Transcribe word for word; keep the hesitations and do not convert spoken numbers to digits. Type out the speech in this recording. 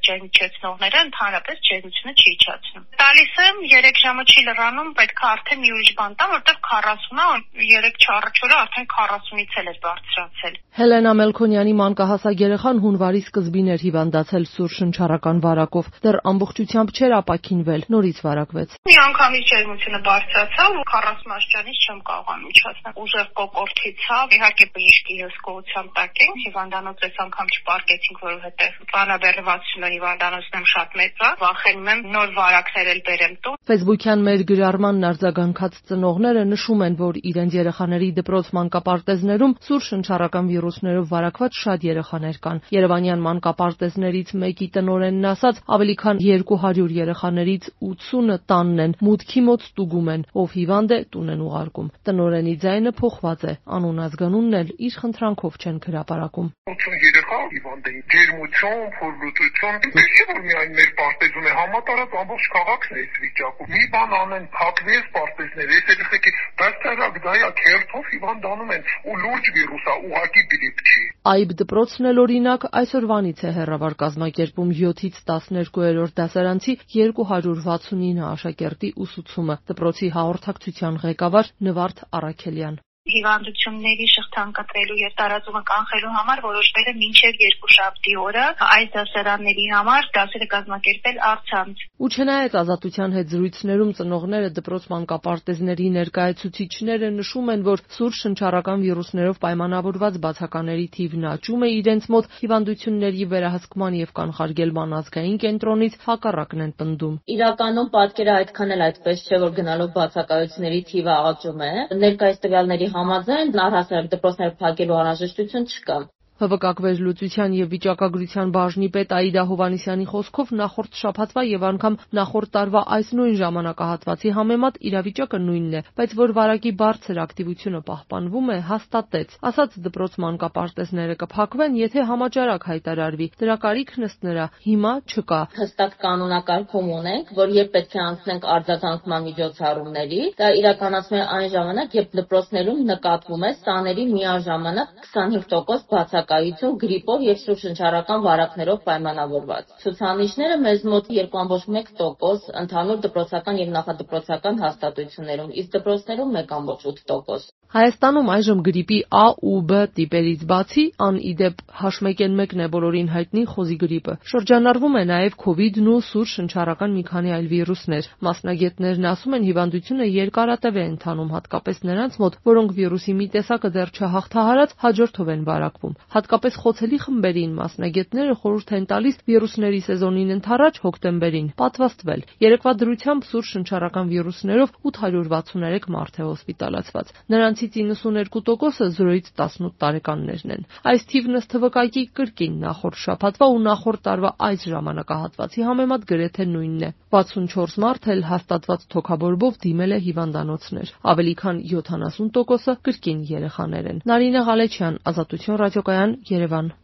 ջերմիչեցնողները ընդհանրապես ջերմությունը չի իջացնում։ Տալիս եմ երեք ժամը չի լրանում, պետք է արդեն մի ուրիշ բան տամ, որտեղ քառասուն է, երեք չառաջորդը արդեն քառասունից էլ է բարձրացել։ Հելենա Մելքոնյանի մանկահասակ երեխան հունվարի սկզբին էր հիվանդացել սուր շնչառական վարակով, դեռ ամբողջությամբ չէր ապաքինվել, նորից վարակվեց։ Մի անգամից ջերմությունը բարձրացավ ու քառասուն աստիճանից չեմ կարողանում իջացնել։ Ուժեղ կոկորտի ցավ, իհարկե բժշկի հսկողության տակ ենք, հիվանդանոց այս անգամ չպարկեցինք, որովհետև ծանրաբեռնվածությունը հիվանդանոցն եմ շատ մեծ է, վախենում եմ նոր վարակներ էլ բերեմ տուն։ Ֆեյսբուքյան մեր գրառմանն արձագանքած ծնողները նշում են, որ իրենց երեխաների դպրոց մանկապարտեզներում սուր շնչառական վիրուսներով վարակված շատ երեխաներ կան։ Երևանյան մանկապարտեզներից մեկի տնօրենն ասաց, ավելի քան երկու հարյուր երեխաներից ութսունը տանն են, մուտքի մոտ ստուգում են, ով հիվանդ է տուն են ուղարկում։ Տնօրենի ձայնը փոխված է, անուն ազգանունն էլ իր խնդրանքով չեն հրապարակում։ ութսուն երեխա հիվանդ են, ջերմություն, փորլուծություն, չէ՞ որ միայն մեր պարտեզում է, համատարած ամբողջ քաղաքն է այս վիճակում։ Մի բան անեն, փակվի այս պարտեզները, այս երեխեքի բացառակ դա է, քերթով հիվանդանում են ու լուրջ վիրուս է, ուղղակի գրիպ չի։ Այբ դպրոցն էլ օրինակ այսօրվանից է հեռավար կազմակերպում յոթից տասներկուերորդ դասարանցի երկու հարյուր վաթսունինը աշակերտի ուսուցումը։ Դպրոցի հաղորդակցության ղեկավար Նվարդ Առաքելյան։ Հիվանդությունների շղթան կտրելու եւ տարածումը կանխելու համար որոշվել է մինչեւ երկուշաբթի օրը այս դասարանների համար դասերը կազմակերպել առցանց։ Ու չնայած Ազատության հետ զրույցներում ծնողները դպրոց մանկապարտեզների ներկայացուցիչները նշում են, որ սուր շնչառական վիրուսներով պայմանավորված բացակաների թիվն աճում է իրենց մոտ, հիվանդությունների վերահսկման եւ կանխարգելման ազգային կենտրոնից հակառակն են պնդում։ Իրականում պատկերը այդքան էլ այդպես չէ, որ գնալով բացակայությունների թիվը աճում է։ Ներկայիս տվյալների համաձայն առհասարակ դպրոցներ փակելու անհրաժեշտություն չկա։ Հ V K վերլուծության եւ վիճակագրության բաժնի պետ Աիդա Հովհաննիսյանի խոսքով նախորդ շաբաթվա եւ անգամ նախորդ տարվա այս նույն ժամանակահատվածի համեմատ իրավիճակը նույնն է, բայց որ վարակի բարձր ակտիվությունը պահպանվում է, հաստատեց։ Ասաց դպրոց մանկապարտեզները կփակվեն, եթե համաճարակ հայտարարվի։ Դրա կարիքն ըստ նրա հիմա չկա։ Հստակ կանոնակարգում ունենք, որ երբ պետք է անցնենք արձագանքման միջոցառումների, դա իրականացվում է այն ժամանակ, երբ դպրոցներում նկատվում է սաների միաժամանակ քսանհինգ տոկոս բացակայություն գրիպով եւ սուր շնչառական վարակներով պայմանավորված։ Ցուցանիշները մեզ մոտ երկու կόμμα մեկ տոկոս ընդհանուր դպրոցական եւ նախադպրոցական հաստատություններում, իսկ դպրոցներում մեկ կόμma ութ տոկոս։ Հայաստանում այժմ գրիպի A ու B տիպերից բացի ան իդեպ H մեկ N մեկն է բոլորին հայտնի խոզի գրիպը։ Շրջանառվում է նաև քովիդն ու սուր շնչառական մի քանի այլ վիրուսներ։ Մասնագետներն ասում են, հիվանդությունը երկարատև է ընթանում, հատկապես նրանց մոտ, որոնք վիրուսի մի տեսակը դեռ չհաղթահարած հաջորդով են վարակվում։ Հատկապես խոցելի խմբերին մասնագետները խորհուրդ են տալիս վիրուսների սեզոնին ընդառաջ հոկտեմբերին պատվաստվել։ Երեկվա դրությամբ սուր շնչառական վիրուսներով ութ հարյուր վաթսուներեք մարդ է հոսպիտալացված։ Նրանցից իննսուներկու տոկոսը զրոյից տասնութ տարեկաններն են։ Այս թիվն ըստ Հ V K-ի կրկին նախորդ շաբաթվա ու նախորդ տարվա այս ժամանակահատվածի համեմատ գրեթե նույնն է։ վաթսունչորս մարդ էլ հաստատված թոքաբորբով դիմել է հիվանդանոցներ։ Ավելի քան յոթանասուն տոկոսը կրկին երեխաներ են։ Նարինե Ղալեչյան, Ազատություն ռադիոկայան, Երևան։